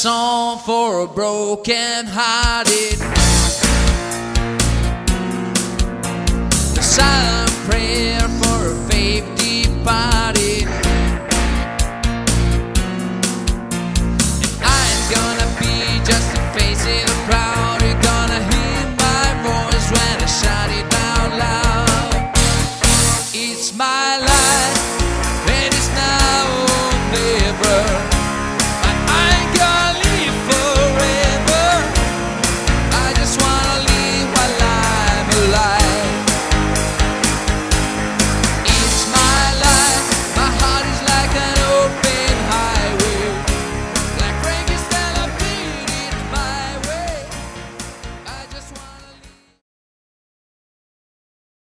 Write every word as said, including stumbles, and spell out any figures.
song for a broken hearted, a silent prayer for a faith departed.